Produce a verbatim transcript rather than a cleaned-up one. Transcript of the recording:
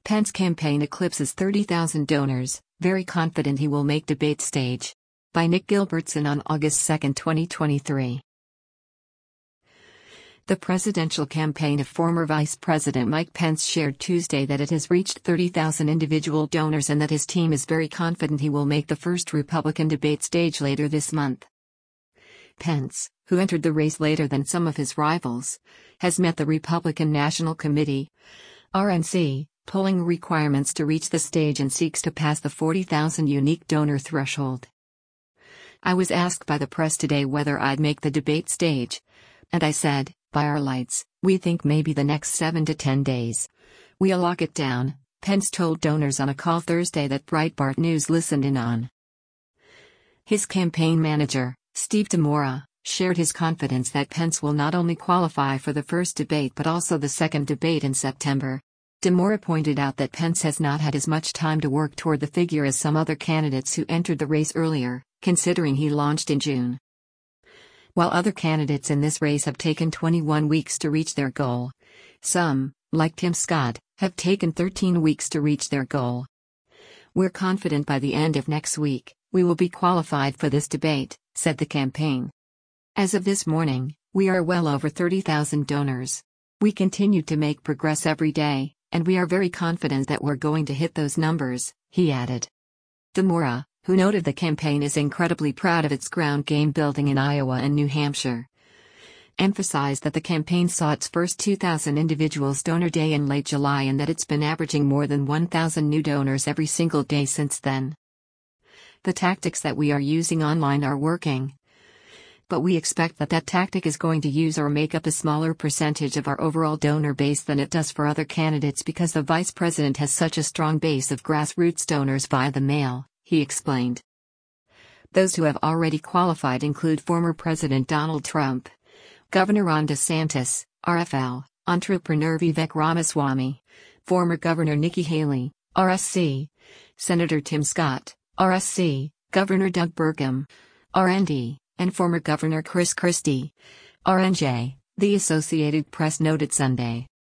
Pence campaign eclipses thirty thousand donors, very confident he will make debate stage. By Nick Gilbertson on August second, twenty twenty-three. The presidential campaign of former Vice President Mike Pence shared Tuesday that it has reached thirty thousand individual donors and that his team is very confident he will make the first Republican debate stage later this month. Pence, who entered the race later than some of his rivals, has met the Republican National Committee (R N C) polling requirements to reach the stage and seeks to pass the forty thousand unique donor threshold. "I was asked by the press today whether I'd make the debate stage, and I said, by our lights, we think maybe the next seven to ten days. We'll lock it down," Pence told donors on a call Thursday that Breitbart News listened in on. His campaign manager, Steve DeMora, shared his confidence that Pence will not only qualify for the first debate but also the second debate in September. DeMora pointed out that Pence has not had as much time to work toward the figure as some other candidates who entered the race earlier, considering he launched in June. While other candidates in this race have taken twenty-one weeks to reach their goal, some, like Tim Scott, have taken thirteen weeks to reach their goal. "We're confident by the end of next week, we will be qualified for this debate," said the campaign. "As of this morning, we are well over thirty thousand donors. We continue to make progress every day, and we are very confident that we're going to hit those numbers," he added. DeMora, who noted the campaign is incredibly proud of its ground game building in Iowa and New Hampshire, emphasized that the campaign saw its first two thousand individuals donor day in late July and that it's been averaging more than one thousand new donors every single day since then. "The tactics that we are using online are working. But we expect that that tactic is going to use or make up a smaller percentage of our overall donor base than it does for other candidates because the vice president has such a strong base of grassroots donors via the mail," he explained. Those who have already qualified include former President Donald Trump, Governor Ron DeSantis, R F L, entrepreneur Vivek Ramaswamy, former Governor Nikki Haley, R S C, Senator Tim Scott, R S C, Governor Doug Burgum, R N D, and former Governor Chris Christie, R N J, the Associated Press noted Sunday.